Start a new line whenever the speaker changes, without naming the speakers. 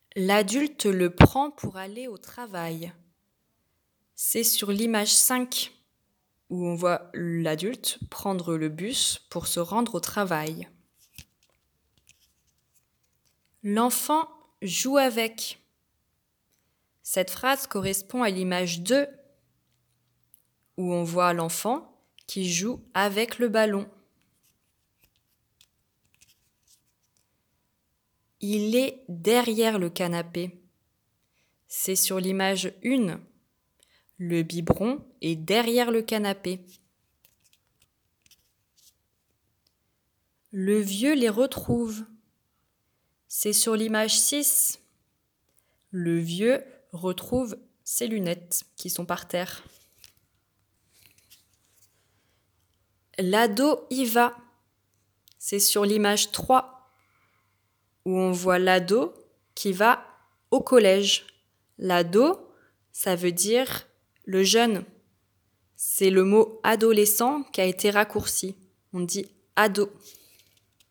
L'adulte le prend pour aller au travail. C'est sur l'image 5 où on voit l'adulte prendre le bus pour se rendre au travail. L'enfant joue avec. Cette phrase correspond à l'image 2 où on voit l'enfant qui joue avec le ballon. Il est derrière le canapé. C'est sur l'image 1. Le biberon est derrière le canapé. Le vieux les retrouve. C'est sur l'image 6. Le vieux retrouve ses lunettes qui sont par terre. L'ado y va. C'est sur l'image 3 où on voit l'ado qui va au collège. L'ado, ça veut dire le jeune. C'est le mot adolescent qui a été raccourci. On dit ado.